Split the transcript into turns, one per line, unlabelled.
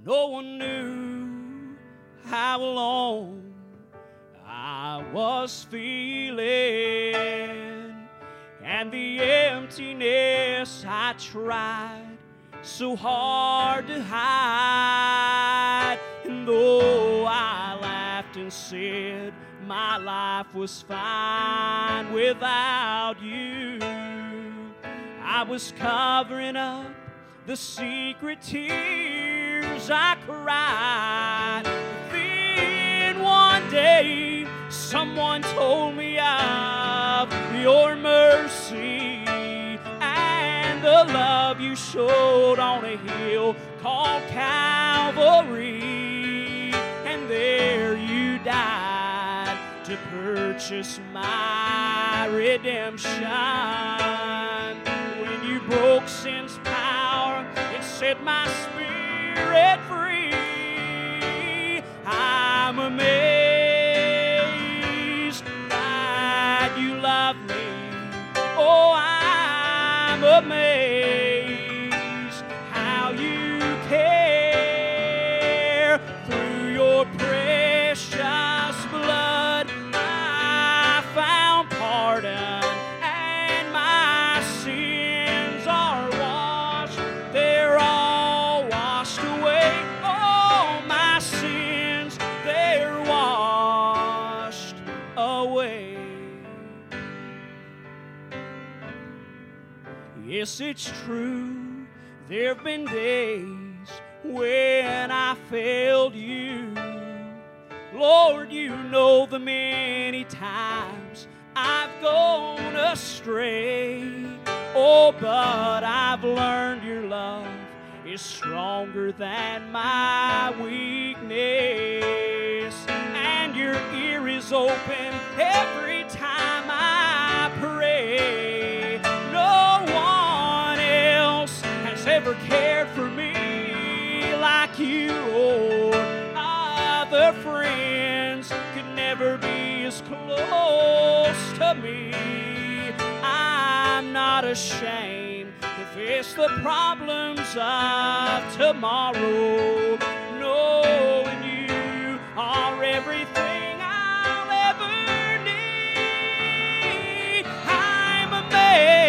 No one knew how alone I was feeling, and the emptiness I tried so hard to hide. And though I laughed and said my life was fine without you, I was covering up the secret tears I cried. Then one day someone told me of your mercy and the love you showed on a hill called Calvary, and there you died to purchase my redemption. When you broke sin's power and set my spirit free, I'm amazed that you love me. Oh, I'm amazed how you care. Through your precious blood I found pardon, and my sins are washed. They're all washed away. Oh, my sins, they're washed away. Yes, it's true, there have been days when I failed you. Lord, you know the many times I've gone astray. Oh, but I've learned your love is stronger than my weakness, and your ear is open every time I pray. No one else has ever cared for me like you, Lord. Other friends could never be as close to me. I'm not ashamed to face the problems of tomorrow, knowing you are everything I'll ever need. I'm amazed